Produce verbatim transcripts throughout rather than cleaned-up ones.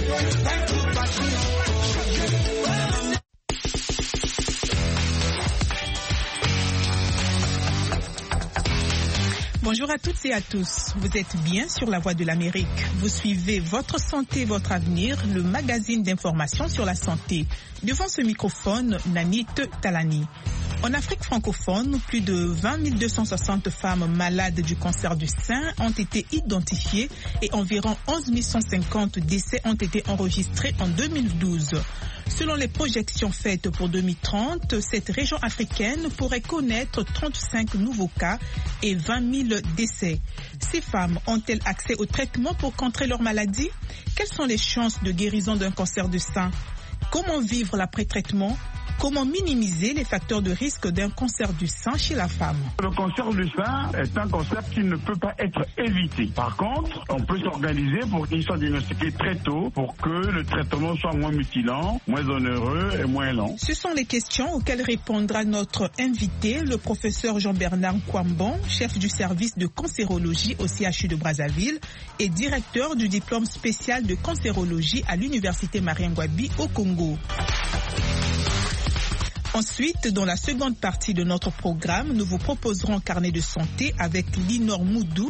Bonjour à toutes et à tous. Vous êtes bien sur la Voix de l'Amérique. Vous suivez Votre Santé, Votre Avenir, le magazine d'information sur la santé. Devant ce microphone, Nanit Talani. En Afrique francophone, plus de vingt mille deux cent soixante femmes malades du cancer du sein ont été identifiées et environ onze mille cent cinquante décès ont été enregistrés en deux mille douze. Selon les projections faites pour deux mille trente, cette région africaine pourrait connaître trente-cinq nouveaux cas et vingt mille décès. Ces femmes ont-elles accès au traitement pour contrer leur maladie? Quelles sont les chances de guérison d'un cancer du sein? Comment vivre l'après-traitement? Comment minimiser les facteurs de risque d'un cancer du sein chez la femme? Le cancer du sein est un cancer qui ne peut pas être évité. Par contre, on peut s'organiser pour qu'il soit diagnostiqué très tôt pour que le traitement soit moins mutilant, moins onéreux et moins lent. Ce sont les questions auxquelles répondra notre invité, le professeur Jean-Bernard Kwambon, chef du service de cancérologie au C H U de Brazzaville et directeur du diplôme spécial de cancérologie à l'université Marien-Ngouabi au Congo. Ensuite, dans la seconde partie de notre programme, nous vous proposerons un carnet de santé avec Linor Moudou.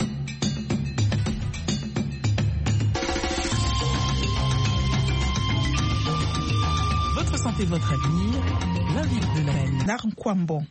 Votre santé, votre avenir, l'invité de la reine Narnkwambon.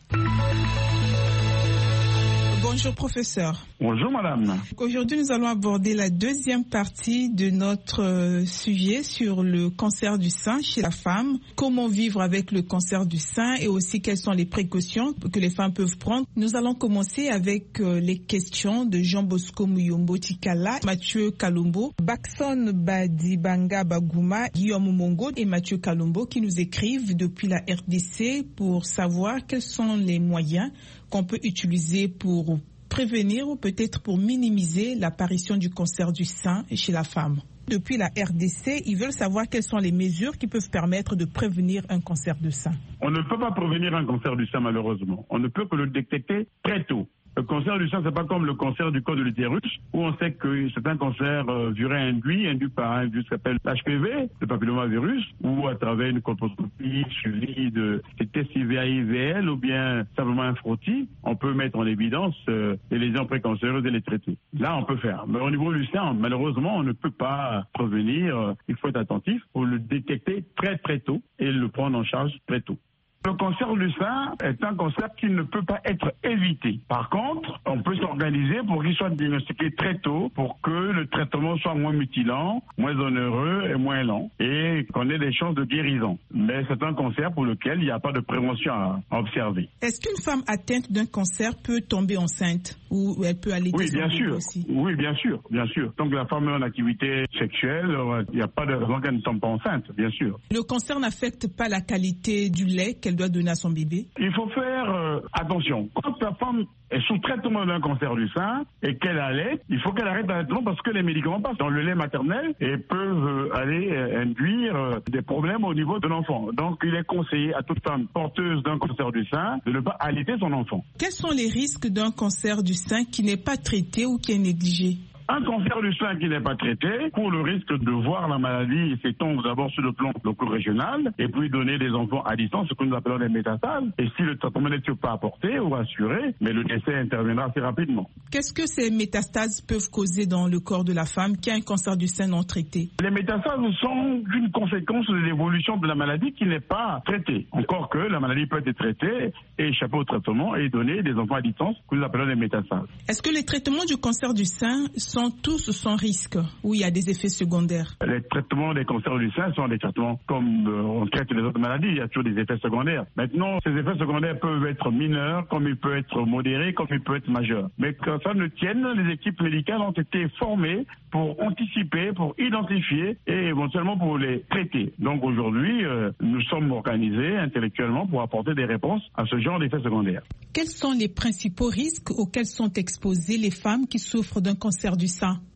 Bonjour professeur. Bonjour madame. Aujourd'hui nous allons aborder la deuxième partie de notre euh, sujet sur le cancer du sein chez la femme. Comment vivre avec le cancer du sein et aussi quelles sont les précautions que les femmes peuvent prendre. Nous allons commencer avec euh, les questions de Jean Bosco Muyombo Tikala, Mathieu Kalombo, Bakson Badibanga Bagouma, Guillaume Mongo et Mathieu Kalombo qui nous écrivent depuis la R D C pour savoir quels sont les moyens qu'on peut utiliser pour prévenir ou peut-être pour minimiser l'apparition du cancer du sein chez la femme. Depuis la R D C, ils veulent savoir quelles sont les mesures qui peuvent permettre de prévenir un cancer du sein. On ne peut pas prévenir un cancer du sein malheureusement. On ne peut que le détecter très tôt. Le cancer du sein, c'est pas comme le cancer du col de l'utérus, où on sait que c'est un cancer euh, viré induit, induit par un virus qui s'appelle l'H P V, le papillomavirus, ou à travers une colposcopie suivie de tests I V A I V L ou bien simplement un frottis, on peut mettre en évidence euh, les lésions précancéreuses et les traiter. Là, on peut faire. Mais au niveau du sein, malheureusement, on ne peut pas prévenir. Euh, il faut être attentif pour le détecter très très tôt et le prendre en charge très tôt. Le cancer du sein est un cancer qui ne peut pas être évité. Par contre, on peut s'organiser pour qu'il soit diagnostiqué très tôt pour que le traitement soit moins mutilant, moins onéreux et moins lent et qu'on ait des chances de guérison. Mais c'est un cancer pour lequel il n'y a pas de prévention à observer. Est-ce qu'une femme atteinte d'un cancer peut tomber enceinte ou elle peut aller Oui, bien sûr. Aussi? Oui, bien sûr, bien sûr. Tant que la femme est en activité sexuelle, il n'y a pas de raison qu'elle ne tombe pas enceinte, bien sûr. Le cancer n'affecte pas la qualité du lait qu'elle doit donner à son bébé? Il faut faire euh, attention. Quand la femme est sous traitement d'un cancer du sein et qu'elle allait, il faut qu'elle arrête l'allaitement parce que les médicaments passent dans le lait maternel et peuvent euh, aller euh, induire euh, des problèmes au niveau de l'enfant. Donc il est conseillé à toute femme porteuse d'un cancer du sein de ne pas allaiter son enfant. Quels sont les risques d'un cancer du sein qui n'est pas traité ou qui est négligé? Un cancer du sein qui n'est pas traité court le risque de voir la maladie s'étendre d'abord sur le plan loco-régional et puis donner des enfants à distance, ce que nous appelons des métastases. Et si le traitement n'est pas apporté ou assuré, mais le décès interviendra assez rapidement. Qu'est-ce que ces métastases peuvent causer dans le corps de la femme qui a un cancer du sein non traité? Les métastases sont une conséquence de l'évolution de la maladie qui n'est pas traitée. Encore que la maladie peut être traitée et échapper au traitement et donner des enfants à distance que nous appelons des métastases. Est-ce que les traitements du cancer du sein sont tous sans risque ou il y a des effets secondaires? Les traitements des cancers du sein sont des traitements comme euh, on traite les autres maladies, il y a toujours des effets secondaires. Maintenant, ces effets secondaires peuvent être mineurs, comme ils peuvent être modérés, comme ils peuvent être majeurs. Mais quand ça ne tienne, les équipes médicales ont été formées pour anticiper, pour identifier et éventuellement pour les traiter. Donc aujourd'hui, euh, nous sommes organisés intellectuellement pour apporter des réponses à ce genre d'effets secondaires. Quels sont les principaux risques auxquels sont exposées les femmes qui souffrent d'un cancer du sein?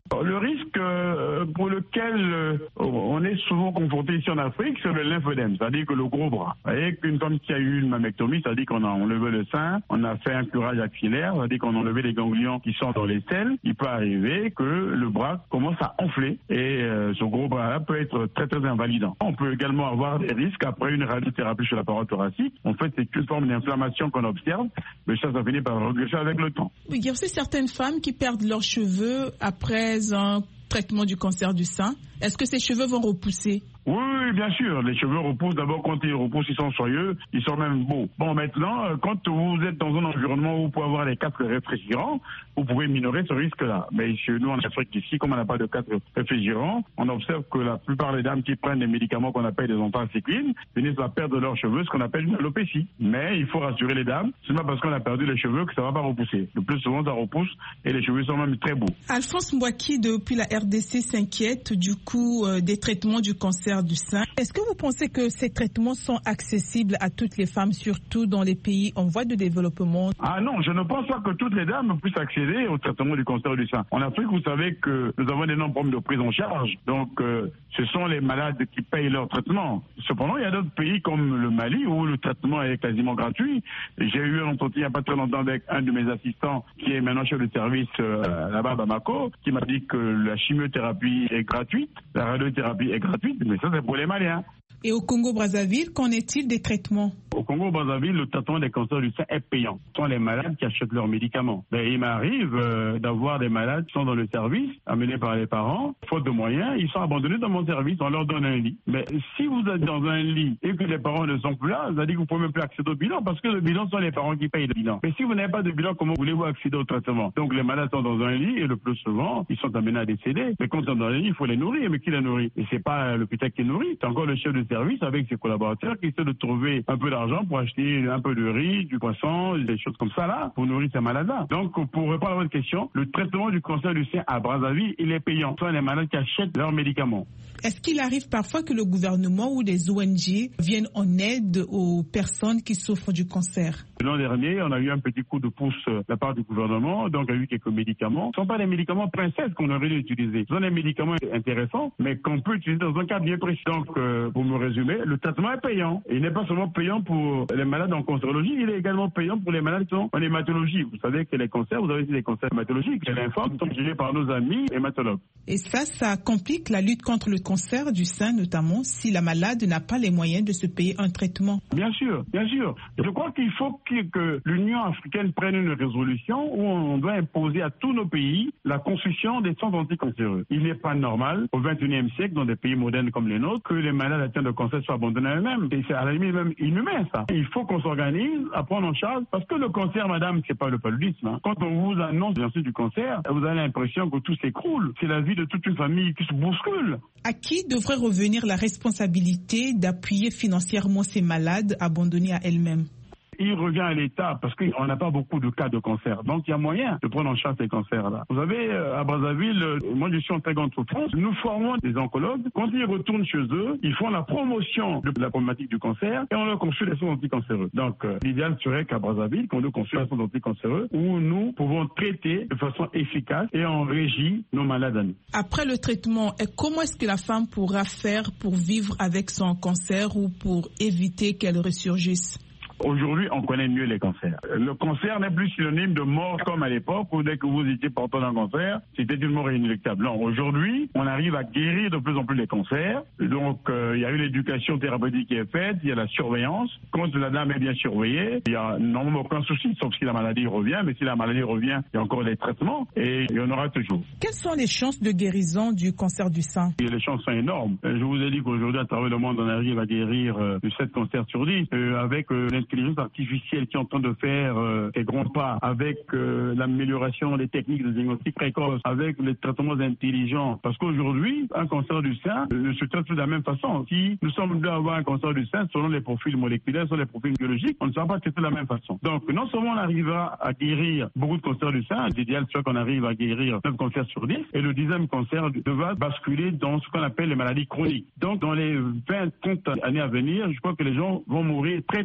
Le risque euh, pour lequel euh, on est souvent confronté ici en Afrique, c'est le lymphodème, c'est-à-dire que le gros bras. Vous voyez qu'une femme qui a eu une mammectomie, c'est-à-dire qu'on a enlevé le sein, on a fait un curage axillaire, c'est-à-dire qu'on a enlevé les ganglions qui sont dans les selles, il peut arriver que le bras commence à enfler et euh, ce gros bras-là peut être très très invalidant. On peut également avoir des risques après une radiothérapie sur la paroi thoracique. En fait, c'est une forme d'inflammation qu'on observe, mais ça, ça finit par regresser avec le temps. Oui, il y a aussi certaines femmes qui perdent leurs cheveux après un traitement du cancer du sein. Est-ce que ces cheveux vont repousser? Oui, oui, bien sûr. Les cheveux repoussent. D'abord, quand ils repoussent, ils sont soyeux, ils sont même beaux. Bon, maintenant, quand vous êtes dans un environnement où vous pouvez avoir des casques réfrigérants, vous pouvez minorer ce risque-là. Mais chez nous, en Afrique, ici, comme on n'a pas de casque réfrigérant, on observe que la plupart des dames qui prennent des médicaments qu'on appelle des anthracyclines finissent par perdre leurs cheveux, ce qu'on appelle une alopécie. Mais il faut rassurer les dames, c'est pas parce qu'on a perdu les cheveux que ça va pas repousser. Le plus souvent, ça repousse et les cheveux sont même très beaux. Alphonse Mbouaki, depuis la R D C, s'inquiète du coût euh, des traitements du cancer du sein. Est-ce que vous pensez que ces traitements sont accessibles à toutes les femmes, surtout dans les pays en voie de développement? Ah non, je ne pense pas que toutes les dames puissent accéder au traitement du cancer du sein. En Afrique, vous savez que nous avons d'énormes problèmes de prise en charge. Donc, euh, ce sont les malades qui payent leur traitement. Cependant, il y a d'autres pays comme le Mali où le traitement est quasiment gratuit. J'ai eu un entretien il n'y a pas très longtemps avec un de mes assistants qui est maintenant chef de service euh, là-bas à Bamako, qui m'a dit que la chimiothérapie est gratuite, la radiothérapie est gratuite, mais ça c'est pour les Maliens. Et au Congo-Brazzaville, qu'en est-il des traitements? Au Congo-Brazzaville, le traitement des cancers du sein est payant. Ce sont les malades qui achètent leurs médicaments. Mais il m'arrive euh, d'avoir des malades qui sont dans le service, amenés par les parents, faute de moyens, ils sont abandonnés dans mon service, on leur donne un lit. Mais si vous êtes dans un lit et que les parents ne sont plus là, ça veut dire que vous ne pouvez même plus accéder au bilan, parce que le bilan, ce sont les parents qui payent le bilan. Mais si vous n'avez pas de bilan, comment voulez-vous accéder au traitement? Donc les malades sont dans un lit et le plus souvent, ils sont amenés à décéder. Mais quand ils sont dans un lit, il faut les nourrir. Mais qui les nourrit? Et c'est pas l'hôpital qui nourrit, c'est encore le chef de service avec ses collaborateurs qui essaient de trouver un peu d'argent pour acheter un peu de riz, du poisson, des choses comme ça là, pour nourrir ces malades-là. Donc, pour répondre à votre question, le traitement du cancer du sein à Brazzaville, il est payant. Ce sont les malades qui achètent leurs médicaments. Est-ce qu'il arrive parfois que le gouvernement ou des O N G viennent en aide aux personnes qui souffrent du cancer? L'an dernier, on a eu un petit coup de pouce de la part du gouvernement, donc il y a eu quelques médicaments. Ce ne sont pas des médicaments princesses qu'on aurait dû utiliser. Ce sont des médicaments intéressants, mais qu'on peut utiliser dans un cas bien précis. Donc, euh, pour me résumer, le traitement est payant. Et il n'est pas seulement payant pour les malades en cancérologie, il est également payant pour les malades qui sont en hématologie. Vous savez que les cancers, vous avez aussi des cancers hématologiques. Les lymphomes sont gérés par nos amis hématologues. Et ça, ça complique la lutte contre le cancer du sein, notamment si la malade n'a pas les moyens de se payer un traitement. Bien sûr, bien sûr. Je crois qu'il faut que, que l'Union africaine prenne une résolution où on doit imposer à tous nos pays la construction des centres anticancéreux. Il n'est pas normal, au vingt et unième siècle, dans des pays modernes comme les nôtres, que les malades atteints de cancer soient abandonnés à eux-mêmes. Et c'est à la limite même inhumain, ça. Il faut qu'on s'organise à prendre en charge, parce que le cancer, madame, c'est pas le paludisme. Hein. Quand on vous annonce bien sûr du cancer, vous avez l'impression que tout s'écroule. C'est la vie de toute une famille qui se bouscule. À qui devrait revenir la responsabilité d'appuyer financièrement ces malades abandonnés à elles-mêmes? Il revient à l'État parce qu'on n'a pas beaucoup de cas de cancer. Donc, il y a moyen de prendre en charge ces cancers-là. Vous savez, à Brazzaville, moi, je suis en très grande souffrance. Nous formons des oncologues. Quand ils retournent chez eux, ils font la promotion de la problématique du cancer et on leur construit des soins anticancéreux. Donc, euh, l'idéal serait qu'à Brazzaville, qu'on nous construise des soins anticancéreux où nous pouvons traiter de façon efficace et en régie nos malades à nous. Après le traitement, comment est-ce que la femme pourra faire pour vivre avec son cancer ou pour éviter qu'elle ressurgisse? Aujourd'hui, on connaît mieux les cancers. Le cancer n'est plus synonyme de mort comme à l'époque où dès que vous étiez porteur d'un cancer, c'était une mort inéluctable. Non, aujourd'hui, on arrive à guérir de plus en plus les cancers. Donc, euh, il y a eu l'éducation thérapeutique qui est faite, il y a la surveillance. Quand la dame est bien surveillée, il n'y a normalement aucun souci, sauf si la maladie revient. Mais si la maladie revient, il y a encore des traitements et il y en aura toujours. Quelles sont les chances de guérison du cancer du sein? Et les chances sont énormes. Je vous ai dit qu'aujourd'hui, à travers le monde, on arrive à guérir euh, de sept cancers sur dix euh, avec euh, l'intelligence artificielle qui est en train de faire euh, des grands pas, avec euh, l'amélioration des techniques de diagnostic précoce, avec les traitements intelligents. Parce qu'aujourd'hui, un cancer du sein ne se traite plus de la même façon. Si nous sommes deux à avoir un cancer du sein, selon les profils moléculaires, selon les profils biologiques, on ne sera pas traité de la même façon. Donc, non seulement on arrivera à guérir beaucoup de cancers du sein, l'idéal serait qu'on arrive à guérir neuf cancers sur dix, et le dixième cancer va basculer dans ce qu'on appelle les maladies chroniques. Donc, dans les vingt à trente années à venir, je crois que les gens vont mourir très très peu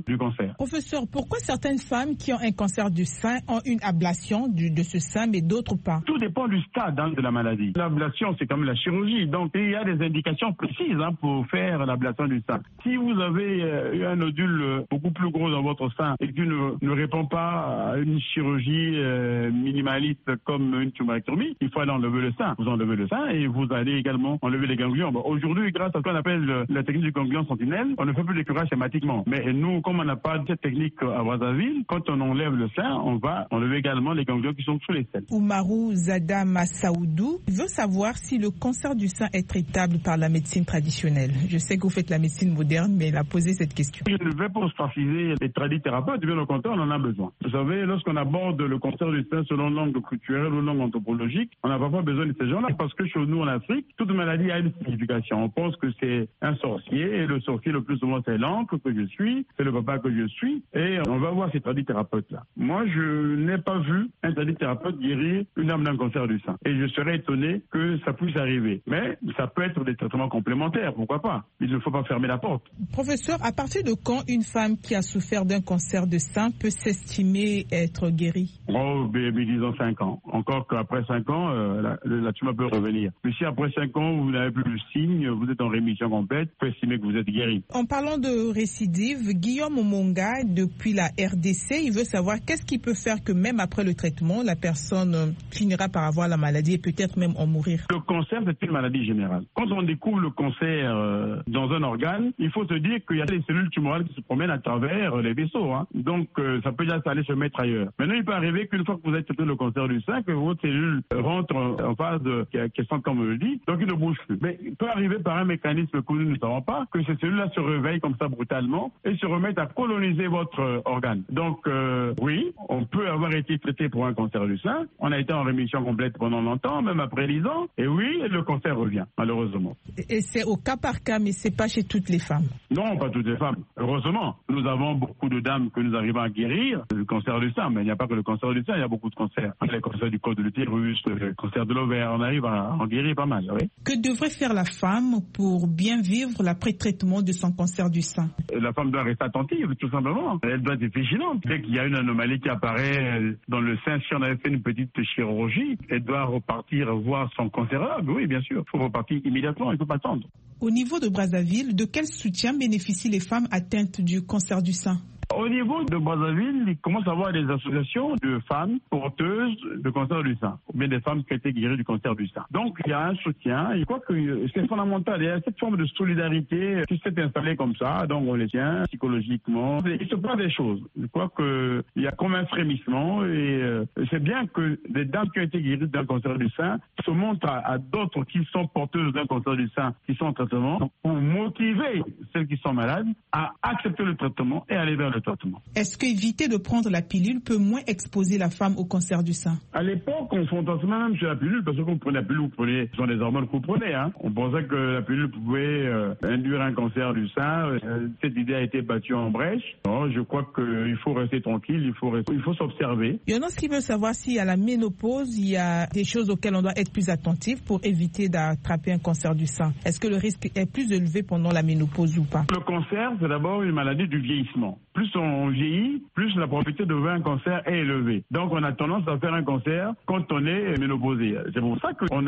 du cancer. Professeur, pourquoi certaines femmes qui ont un cancer du sein ont une ablation du, de ce sein, mais d'autres pas? Tout dépend du stade hein, de la maladie. L'ablation, c'est comme la chirurgie. Donc, il y a des indications précises hein, pour faire l'ablation du sein. Si vous avez euh, eu un nodule euh, beaucoup plus gros dans votre sein et qui ne, ne répond pas à une chirurgie euh, minimaliste comme une tumorectomie, il faut aller enlever le sein. Vous enlevez le sein et vous allez également enlever les ganglions. Bon, aujourd'hui, grâce à ce qu'on appelle euh, la technique du ganglion sentinelle, on ne fait plus de curage schématiquement. Mais nous, comme on n'a pas cette technique à Brazzaville, quand on enlève le sein, on va enlever également les ganglions qui sont sous les selles. Oumarou Zada Massaoudou veut savoir si le cancer du sein est traitable par la médecine traditionnelle. Je sais que vous faites la médecine moderne, mais il a posé cette question. Je ne vais pas ostraciser les tradithérapeutes, bien au contraire, on en a besoin. Vous savez, lorsqu'on aborde le cancer du sein selon l'angle culturel ou l'angle anthropologique, on n'a pas besoin de ces gens-là parce que chez nous en Afrique, toute maladie a une signification. On pense que c'est un sorcier et le sorcier le plus souvent c'est l'oncle que je suis, c'est le papa que je suis et on va voir ces tradithérapeutes-là. Moi, je n'ai pas vu un tradithérapeute guérir une âme d'un cancer du sein et je serais étonné que ça puisse arriver. Mais ça peut être des traitements complémentaires, pourquoi pas? Il ne faut pas fermer la porte. Professeur, à partir de quand une femme qui a souffert d'un cancer de sein peut s'estimer être guérie? Oh, mais, mais disons cinq ans. Encore qu'après cinq ans, euh, la, la tumeur peut revenir. Mais si après cinq ans, vous n'avez plus le signe, vous êtes en rémission complète, vous pouvez estimer que vous êtes guéri. En parlant de récidive, Guillaume Omonga, depuis la R D C, il veut savoir qu'est-ce qui peut faire que même après le traitement, la personne finira par avoir la maladie et peut-être même en mourir. Le cancer, c'est une maladie générale. Quand on découvre le cancer euh, dans un organe, il faut se dire qu'il y a des cellules tumorales qui se promènent à travers les vaisseaux. Hein. Donc, euh, ça peut déjà aller se mettre ailleurs. Maintenant, il peut arriver qu'une fois que vous avez traité le cancer du sein, que votre cellule rentre en phase de quiescence, comme on le dit, donc il ne bouge plus. Mais il peut arriver par un mécanisme que nous ne savons pas, que ces cellules-là se réveillent comme ça brutalement et se remettent à coloniser votre euh, organe. Donc, euh, oui, on peut avoir été traité pour un cancer du sein. On a été en rémission complète pendant longtemps, même après dix ans. Et oui, le cancer revient, malheureusement. Et c'est au cas par cas, mais c'est pas chez toutes les femmes. Non, pas toutes les femmes. Heureusement, nous avons beaucoup de dames que nous arrivons à guérir le cancer du sein, mais il n'y a pas que le cancer du sein, il y a beaucoup de cancers. Les cancers du col de l'utérus, le cancer de l'ovaire, on arrive à en guérir pas mal, oui. Que devrait faire la femme pour bien vivre l'après-traitement de son cancer du sein? La femme doit rester attentive, tout simplement. Elle doit être vigilante. Dès qu'il y a une anomalie qui apparaît dans le sein, si on avait fait une petite chirurgie, elle doit repartir voir son cancérologue. Oui, bien sûr. Il faut repartir immédiatement, il ne faut pas attendre. Au niveau de Brazzaville, de quel soutien bénéficient les femmes atteintes du cancer du sein? Au niveau de Brazzaville, il commence à avoir des associations de femmes porteuses de cancer du sein, ou bien des femmes qui ont été guéries du cancer du sein. Donc, il y a un soutien. Je crois que c'est fondamental. Il y a cette forme de solidarité qui s'est installée comme ça. Donc, on les tient psychologiquement. Il se passe des choses. Je crois qu'il y a comme un frémissement. Et euh, c'est bien que des dames qui ont été guéries d'un cancer du sein se montrent à, à d'autres qui sont porteuses d'un cancer du sein, qui sont en traitement, pour motiver celles qui sont malades à accepter le traitement et aller vers le traitement. Est-ce qu'éviter de prendre la pilule peut moins exposer la femme au cancer du sein? À l'époque, on fantasmait même sur la pilule parce que quand vous prenez la pilule, vous prenez, ce sont des hormones que vous prenez. Hein. On pensait que la pilule pouvait euh, induire un cancer du sein. Euh, cette idée a été battue en brèche. Non, je crois qu'il faut rester tranquille, il faut, rester, il faut s'observer. Il y en a qui veut savoir si à la ménopause, il y a des choses auxquelles on doit être plus attentif pour éviter d'attraper un cancer du sein. Est-ce que le risque est plus élevé pendant la ménopause ou pas? Le cancer, c'est d'abord une maladie du vieillissement. Plus on vieillit, plus la probabilité de faire un cancer est élevée. Donc on a tendance à faire un cancer quand on est ménopausé. C'est pour ça qu'on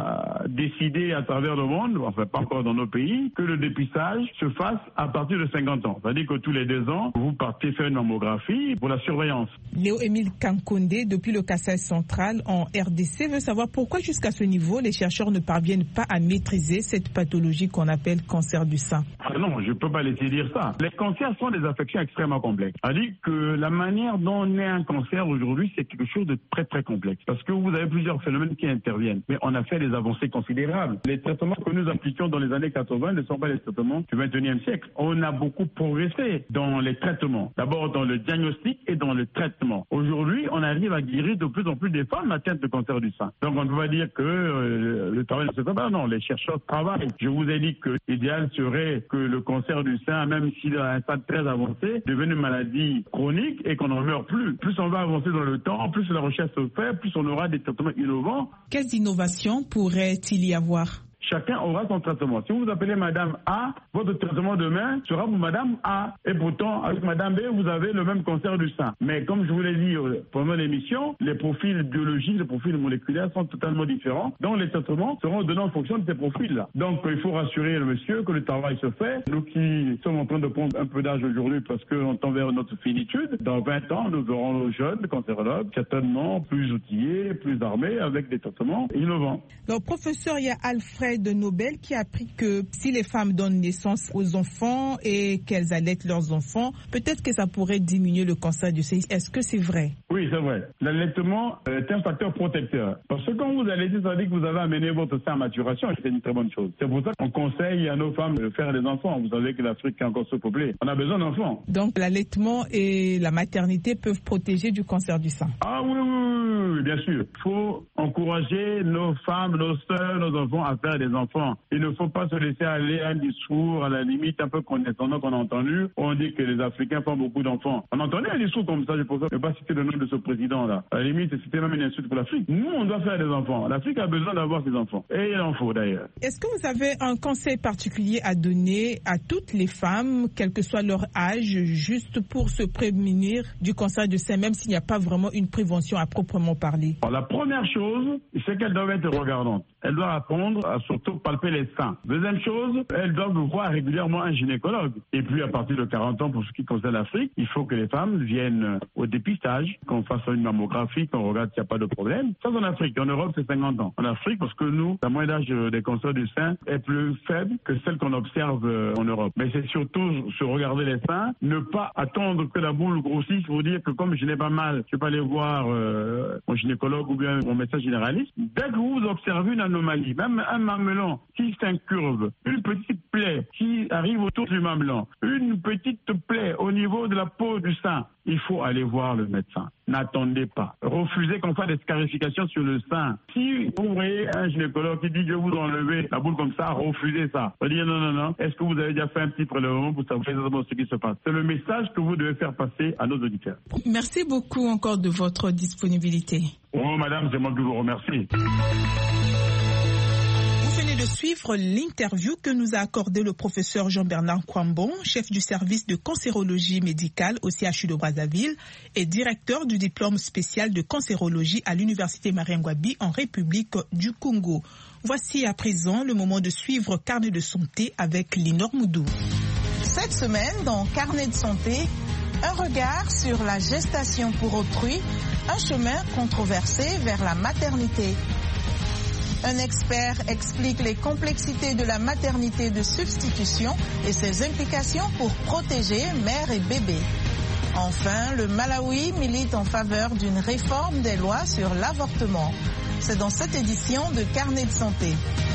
a décidé à travers le monde, enfin pas encore dans nos pays, que le dépistage se fasse à partir de cinquante ans. C'est-à-dire que tous les deux ans, vous partez faire une mammographie pour la surveillance. Léo-Émile Kankonde, depuis le Kassai central en R D C, veut savoir pourquoi jusqu'à ce niveau, les chercheurs ne parviennent pas à maîtriser cette pathologie qu'on appelle cancer du sein. Ah non, je ne peux pas laisser dire ça. Les cancers sont des affections extrêmement complexes. C'est-à-dire que la manière dont on est un cancer aujourd'hui, c'est quelque chose de très très complexe. Parce que vous avez plusieurs phénomènes qui interviennent. Mais on a fait des avancées considérables. Les traitements que nous appliquions dans les années quatre-vingt ne sont pas les traitements du vingt et unième siècle. On a beaucoup progressé dans les traitements. D'abord dans le diagnostic et dans le traitement. Aujourd'hui, on arrive à guérir de plus en plus des femmes atteintes de cancer du sein. Donc on ne peut pas dire que euh, le travail ne se fait pas. Non, les chercheurs travaillent. Je vous ai dit que l'idéal serait que le cancer du sein, même s'il est à un stade très avancé, devienne une maladie chronique et qu'on n'en meurt plus. Plus on va avancer dans le temps, plus la recherche se fait, plus on aura des traitements innovants. Quelles innovations pourrait-il y avoir? chacun aura son traitement. Si vous vous appelez Madame A, votre traitement demain sera pour Madame A. Et pourtant, avec Madame B, vous avez le même cancer du sein. Mais comme je vous l'ai dit pendant l'émission, les profils biologiques, les profils moléculaires sont totalement différents. Donc les traitements seront donnés en fonction de ces profils-là. Donc il faut rassurer le monsieur que le travail se fait. Nous qui sommes en train de prendre un peu d'âge aujourd'hui parce qu'on tend vers notre finitude, dans vingt ans, nous verrons nos jeunes cancérologues certainement plus outillés, plus armés, avec des traitements innovants. Donc, professeur, il y a Alfred Nobel qui a appris que si les femmes donnent naissance aux enfants et qu'elles allaitent leurs enfants, peut-être que ça pourrait diminuer le cancer du sein. Est-ce que c'est vrai? Oui, c'est vrai. L'allaitement est un facteur protecteur. Parce que quand vous allaitez, ça veut dire que vous avez amené votre sein à maturation et c'est une très bonne chose. C'est pour ça qu'on conseille à nos femmes de faire des enfants. Vous savez que l'Afrique est encore sous-peuplée. On a besoin d'enfants. Donc, l'allaitement et la maternité peuvent protéger du cancer du sein. Ah oui, oui, oui, oui, bien sûr. Il faut encourager nos femmes, nos sœurs, nos enfants à faire des enfants. Il ne faut pas se laisser aller à un discours, à la limite, un peu condescendant qu'on a entendu. On dit que les Africains font beaucoup d'enfants. On entendait un discours comme ça, je ne peux pas citer le nom de ce président-là. À la limite, c'était même une insulte pour l'Afrique. Nous, on doit faire des enfants. L'Afrique a besoin d'avoir ses enfants. Et il en faut d'ailleurs. Est-ce que vous avez un conseil particulier à donner à toutes les femmes, quel que soit leur âge, juste pour se prémunir du cancer du sein, même s'il n'y a pas vraiment une prévention à proprement parler? Alors, la première chose, c'est qu'elles doivent être regardantes. Elles doivent apprendre à surtout palper les seins. Deuxième chose, elles doivent voir régulièrement un gynécologue. Et puis, à partir de quarante ans, pour ce qui concerne l'Afrique, il faut que les femmes viennent au dépistage, qu'on fasse une mammographie, qu'on regarde s'il n'y a pas de problème. Ça, c'est en Afrique. En Europe, c'est cinquante ans. En Afrique, parce que nous, la moyenne d'âge des cancers du sein est plus faible que celle qu'on observe en Europe. Mais c'est surtout se regarder les seins, ne pas attendre que la boule grossisse pour dire que comme je n'ai pas mal, je peux aller voir euh, mon gynécologue ou bien mon médecin généraliste. Dès que vous observez une anomalie, même un mamelon qui s'incurve, une petite plaie qui arrive autour du mamelon, une petite plaie au niveau de la peau du sein, il faut aller voir le médecin. N'attendez pas. Refusez qu'on fasse des scarifications sur le sein. Si vous voyez un gynécologue qui dit je vais vous enlever la boule comme ça, refusez ça. Vous dire non, non, non. Est-ce que vous avez déjà fait un petit prélèvement pour savoir exactement ce qui se passe? C'est le message que vous devez faire passer à nos auditeurs. Merci beaucoup encore de votre disponibilité. Oh madame, c'est moi qui vous remercie. De suivre l'interview que nous a accordé le professeur Jean-Bernard Kwambon, chef du service de cancérologie médicale au C H U de Brazzaville et directeur du diplôme spécial de cancérologie à l'université Mariangwabi en République du Congo. Voici à présent le moment de suivre Carnet de santé avec Linor Moudou. Cette semaine, dans Carnet de santé, un regard sur la gestation pour autrui, un chemin controversé vers la maternité. Un expert explique les complexités de la maternité de substitution et ses implications pour protéger mère et bébé. Enfin, le Malawi milite en faveur d'une réforme des lois sur l'avortement. C'est dans cette édition de Carnet de santé.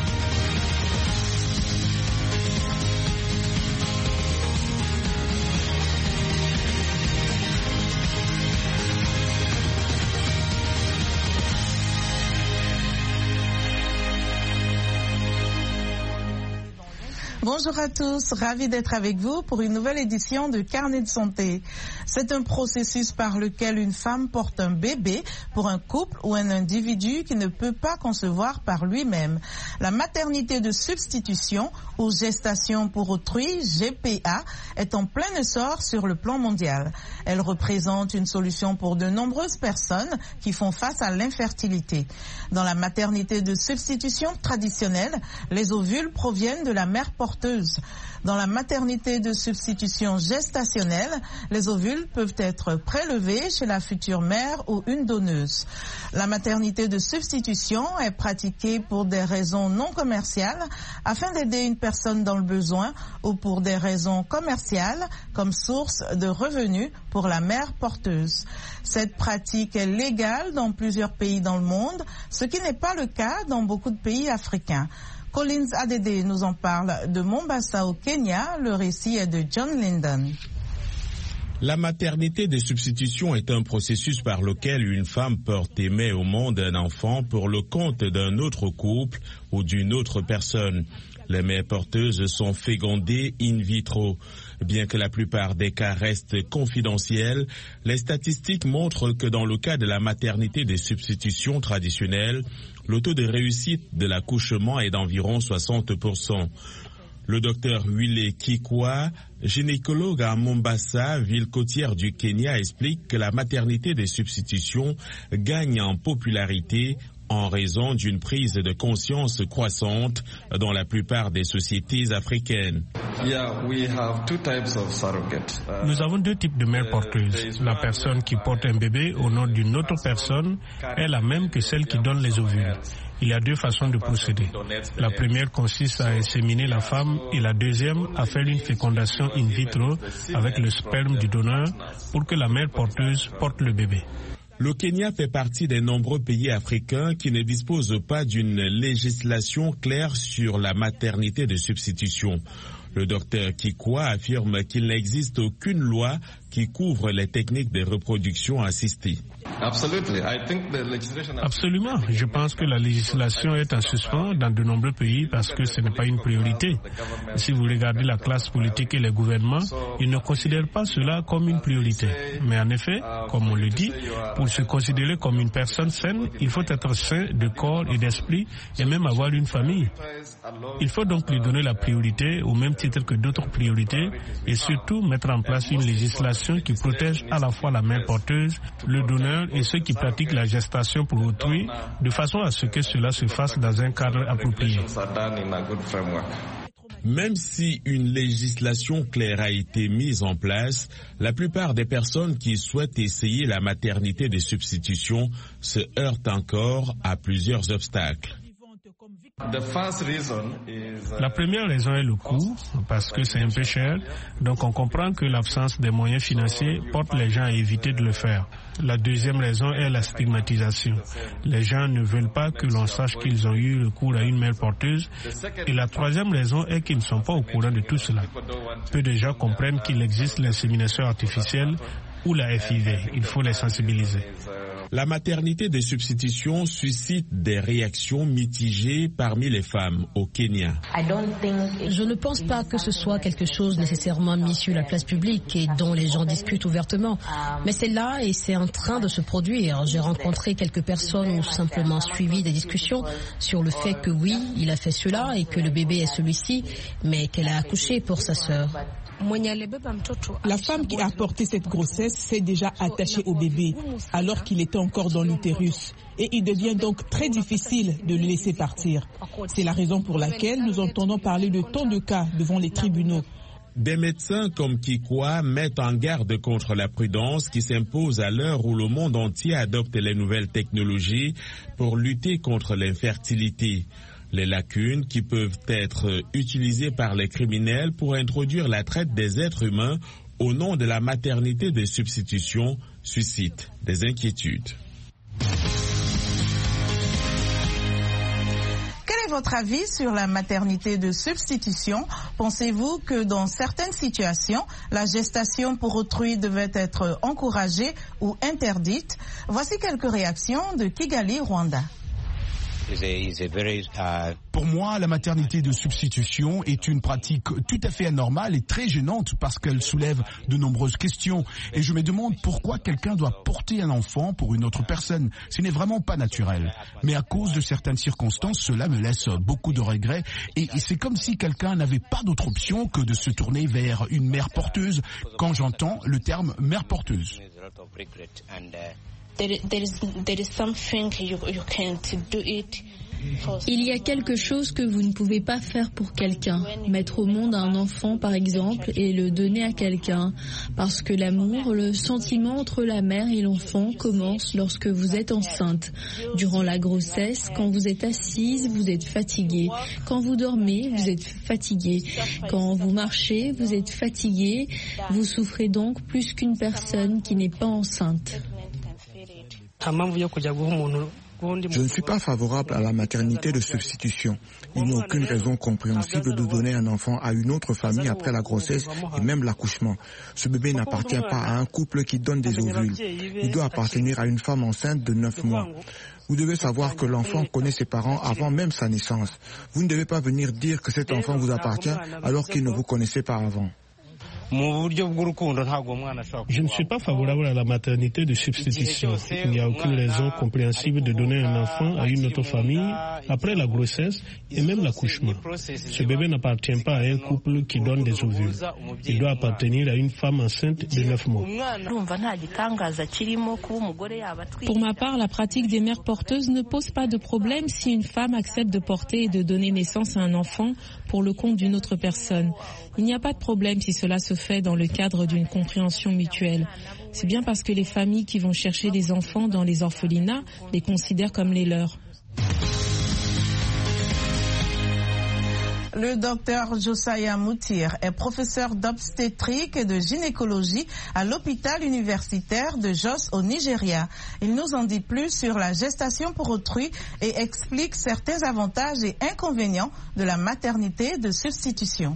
Bonjour à tous, ravi d'être avec vous pour une nouvelle édition de Carnet de santé. C'est un processus par lequel une femme porte un bébé pour un couple ou un individu qui ne peut pas concevoir par lui-même. La maternité de substitution ou gestation pour autrui, G P A, est en plein essor sur le plan mondial. Elle représente une solution pour de nombreuses personnes qui font face à l'infertilité. Dans la maternité de substitution traditionnelle, les ovules proviennent de la mère porteuse. Dans la maternité de substitution gestationnelle, les ovules peuvent être prélevés chez la future mère ou une donneuse. La maternité de substitution est pratiquée pour des raisons non commerciales afin d'aider une personne dans le besoin ou pour des raisons commerciales comme source de revenus pour la mère porteuse. Cette pratique est légale dans plusieurs pays dans le monde, ce qui n'est pas le cas dans beaucoup de pays africains. Collins Adede nous en parle de Mombasa au Kenya. Le récit est de John Linden. La maternité de substitution est un processus par lequel une femme porte et met au monde un enfant pour le compte d'un autre couple ou d'une autre personne. Les mères porteuses sont fécondées in vitro. Bien que la plupart des cas restent confidentiels, les statistiques montrent que dans le cas de la maternité de substitution traditionnelle, le taux de réussite de l'accouchement est d'environ soixante pour cent. Le docteur Wile Kikwa, gynécologue à Mombasa, ville côtière du Kenya, explique que la maternité de substitution gagne en popularité en raison d'une prise de conscience croissante dans la plupart des sociétés africaines. Nous avons deux types de mères porteuses. La personne qui porte un bébé au nom d'une autre personne est la même que celle qui donne les ovules. Il y a deux façons de procéder. La première consiste à inséminer la femme et la deuxième à faire une fécondation in vitro avec le sperme du donneur pour que la mère porteuse porte le bébé. Le Kenya fait partie des nombreux pays africains qui ne disposent pas d'une législation claire sur la maternité de substitution. Le docteur Kikwa affirme qu'il n'existe aucune loi qui couvre les techniques de reproduction assistée. Absolument. Je pense que la législation est en suspens dans de nombreux pays parce que ce n'est pas une priorité. Si vous regardez la classe politique et les gouvernements, ils ne considèrent pas cela comme une priorité. Mais en effet, comme on le dit, pour se considérer comme une personne saine, il faut être sain de corps et d'esprit et même avoir une famille. Il faut donc lui donner la priorité au même titre que d'autres priorités et surtout mettre en place une législation qui protège à la fois la mère porteuse, le donneur et ceux qui pratiquent la gestation pour autrui, de façon à ce que cela se fasse dans un cadre approprié. Même si une législation claire a été mise en place, la plupart des personnes qui souhaitent essayer la maternité de substitution se heurtent encore à plusieurs obstacles. La première raison est le coût, parce que c'est un peu cher, donc on comprend que l'absence des moyens financiers porte les gens à éviter de le faire. La deuxième raison est la stigmatisation. Les gens ne veulent pas que l'on sache qu'ils ont eu recours à une mère porteuse. Et la troisième raison est qu'ils ne sont pas au courant de tout cela. Peu de gens comprennent qu'il existe l'insémination artificielle ou la F I V. Il faut les sensibiliser. La maternité de substitution suscite des réactions mitigées parmi les femmes au Kenya. Je ne pense pas que ce soit quelque chose nécessairement mis sur la place publique et dont les gens discutent ouvertement. Mais c'est là et c'est en train de se produire. J'ai rencontré quelques personnes ou simplement suivi des discussions sur le fait que oui, il a fait cela et que le bébé est celui-ci, mais qu'elle a accouché pour sa sœur. La femme qui a porté cette grossesse s'est déjà attachée au bébé alors qu'il était encore dans l'utérus et il devient donc très difficile de le laisser partir. C'est la raison pour laquelle nous entendons parler de tant de cas devant les tribunaux. Des médecins comme Kikwa mettent en garde contre la prudence qui s'impose à l'heure où le monde entier adopte les nouvelles technologies pour lutter contre l'infertilité. Les lacunes qui peuvent être utilisées par les criminels pour introduire la traite des êtres humains au nom de la maternité de substitution suscitent des inquiétudes. Quel est votre avis sur la maternité de substitution? Pensez-vous que dans certaines situations, la gestation pour autrui devait être encouragée ou interdite? Voici quelques réactions de Kigali, Rwanda. Pour moi, la maternité de substitution est une pratique tout à fait anormale et très gênante parce qu'elle soulève de nombreuses questions. Et je me demande pourquoi quelqu'un doit porter un enfant pour une autre personne. Ce n'est vraiment pas naturel. Mais à cause de certaines circonstances, cela me laisse beaucoup de regrets. Et c'est comme si quelqu'un n'avait pas d'autre option que de se tourner vers une mère porteuse quand j'entends le terme mère porteuse. There, there is, there is something you, you can't do it. Il y a quelque chose que vous ne pouvez pas faire pour quelqu'un. Mettre au monde un enfant, par exemple, et le donner à quelqu'un. Parce que l'amour, le sentiment entre la mère et l'enfant commence lorsque vous êtes enceinte. Durant la grossesse, quand vous êtes assise, vous êtes fatiguée. Quand vous dormez, vous êtes fatiguée. Quand vous marchez, vous êtes fatiguée. Vous souffrez donc plus qu'une personne qui n'est pas enceinte. Je ne suis pas favorable à la maternité de substitution. Il n'y a aucune raison compréhensible de donner un enfant à une autre famille après la grossesse et même l'accouchement. Ce bébé n'appartient pas à un couple qui donne des ovules. Il doit appartenir à une femme enceinte de neuf mois. Vous devez savoir que l'enfant connaît ses parents avant même sa naissance. Vous ne devez pas venir dire que cet enfant vous appartient alors qu'il ne vous connaissait pas avant. Je ne suis pas favorable à la maternité de substitution. Il n'y a aucune raison compréhensible de donner un enfant à une autre famille après la grossesse et même l'accouchement. Ce bébé n'appartient pas à un couple qui donne des ovules. Il doit appartenir à une femme enceinte de neuf mois. Pour ma part, la pratique des mères porteuses ne pose pas de problème si une femme accepte de porter et de donner naissance à un enfant pour le compte d'une autre personne. Il n'y a pas de problème si cela se fait dans le cadre d'une compréhension mutuelle. C'est bien parce que les familles qui vont chercher des enfants dans les orphelinats les considèrent comme les leurs. Le docteur Josiah Moutir est professeur d'obstétrique et de gynécologie à l'hôpital universitaire de Jos au Nigeria. Il nous en dit plus sur la gestation pour autrui et explique certains avantages et inconvénients de la maternité de substitution.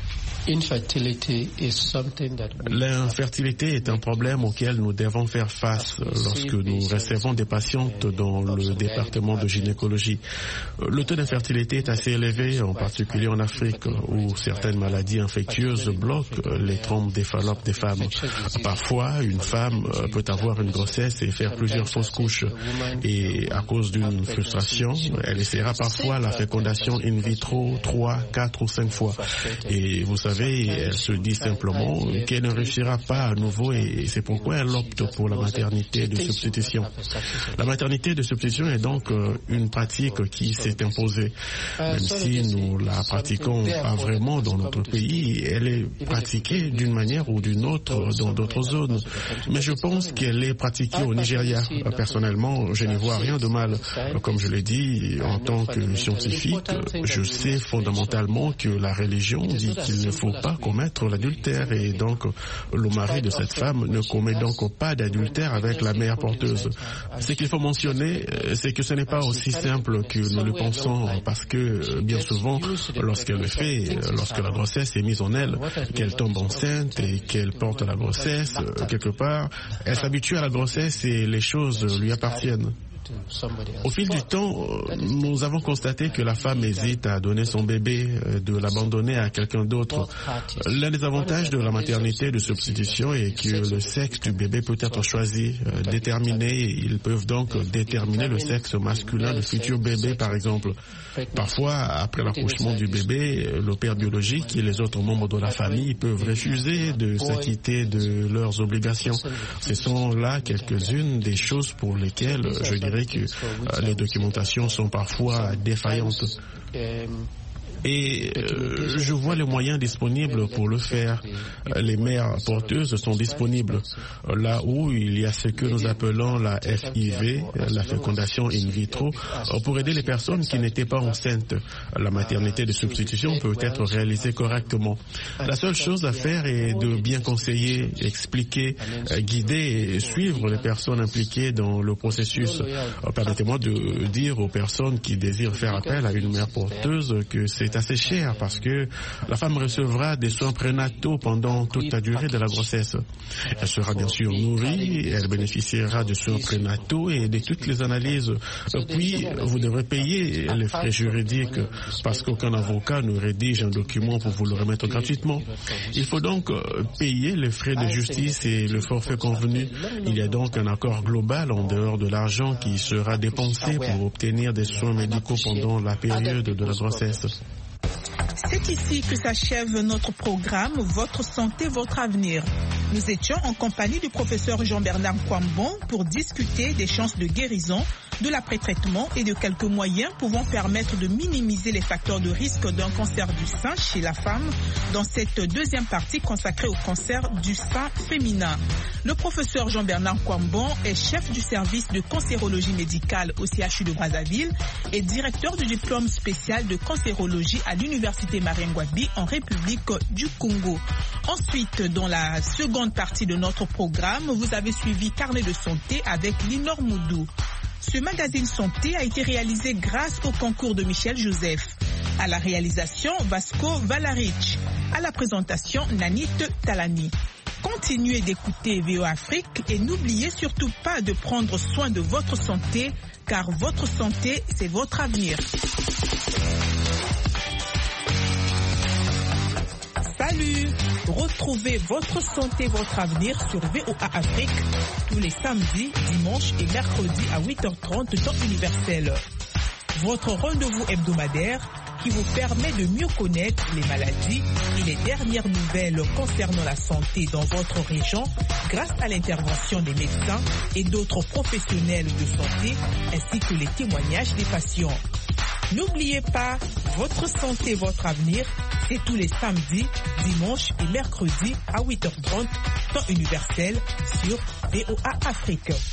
L'infertilité est un problème auquel nous devons faire face lorsque nous recevons des patientes dans le département de gynécologie. Le taux d'infertilité est assez élevé, en particulier en Afrique, où certaines maladies infectieuses bloquent les trompes des Fallope des femmes. Parfois, une femme peut avoir une grossesse et faire plusieurs fausses couches. Et à cause d'une frustration, elle essaiera parfois la fécondation in vitro trois, quatre ou cinq fois. Et vous savez, elle se dit simplement qu'elle ne réussira pas à nouveau et c'est pourquoi elle opte pour la maternité de substitution. La maternité de substitution est donc une pratique qui s'est imposée. Même si nous la pratiquons pas vraiment dans notre pays, elle est pratiquée d'une manière ou d'une autre dans d'autres zones. Mais je pense qu'elle est pratiquée au Nigeria. Personnellement, je n'y vois rien de mal. Comme je l'ai dit, en tant que scientifique, je sais fondamentalement que la religion dit qu'il ne faut pas commettre l'adultère et donc le mari de cette femme ne commet donc pas d'adultère avec la mère porteuse. Ce qu'il faut mentionner, c'est que ce n'est pas aussi simple que nous le pensons parce que bien souvent, lorsqu'elle le fait, lorsque la grossesse est mise en elle, qu'elle tombe enceinte et qu'elle porte la grossesse, quelque part, elle s'habitue à la grossesse et les choses lui appartiennent. Au fil du temps, nous avons constaté que la femme hésite à donner son bébé, de l'abandonner à quelqu'un d'autre. L'un des avantages de la maternité de substitution est que le sexe du bébé peut être choisi, déterminé. Ils peuvent donc déterminer le sexe masculin du futur bébé, par exemple. Parfois, après l'accouchement du bébé, le père biologique et les autres membres de la famille peuvent refuser de s'acquitter de leurs obligations. Ce sont là quelques-unes des choses pour lesquelles je dirais que les documentations sont parfois défaillantes. Et euh, je vois les moyens disponibles pour le faire. Les mères porteuses sont disponibles là où il y a ce que nous appelons la F I V, la fécondation in vitro, pour aider les personnes qui n'étaient pas enceintes. La maternité de substitution peut être réalisée correctement. La seule chose à faire est de bien conseiller, expliquer, guider et suivre les personnes impliquées dans le processus. Permettez-moi de dire aux personnes qui désirent faire appel à une mère porteuse que c'est assez cher parce que la femme recevra des soins prénataux pendant toute la durée de la grossesse. Elle sera bien sûr nourrie, elle bénéficiera de soins prénataux et de toutes les analyses. Puis, vous devrez payer les frais juridiques parce qu'aucun avocat ne rédige un document pour vous le remettre gratuitement. Il faut donc payer les frais de justice et le forfait convenu. Il y a donc un accord global en dehors de l'argent qui sera dépensé pour obtenir des soins médicaux pendant la période de la grossesse. C'est ici que s'achève notre programme Votre santé, votre avenir. Nous étions en compagnie du professeur Jean-Bernard Kwambon pour discuter des chances de guérison, de l'après-traitement et de quelques moyens pouvant permettre de minimiser les facteurs de risque d'un cancer du sein chez la femme dans cette deuxième partie consacrée au cancer du sein féminin. Le professeur Jean-Bernard Kwambon est chef du service de cancérologie médicale au C H U de Brazzaville et directeur du diplôme spécial de cancérologie à l'université Marengwabi en République du Congo. Ensuite, dans la seconde partie de notre programme, vous avez suivi Carnet de santé avec Linor Moudou. Ce magazine santé a été réalisé grâce au concours de Michel Joseph. À la réalisation, Vasco Valaric. À la présentation, Nanit Talani. Continuez d'écouter V O Afrique et n'oubliez surtout pas de prendre soin de votre santé, car votre santé, c'est votre avenir. Salut! Retrouvez votre santé, votre avenir sur V O A Afrique tous les samedis, dimanches et mercredis à huit heures trente temps universel. Votre rendez-vous hebdomadaire qui vous permet de mieux connaître les maladies et les dernières nouvelles concernant la santé dans votre région grâce à l'intervention des médecins et d'autres professionnels de santé ainsi que les témoignages des patients. N'oubliez pas, votre santé, votre avenir, c'est tous les samedis, dimanches et mercredis à huit heures trente temps universel sur V O A Afrique.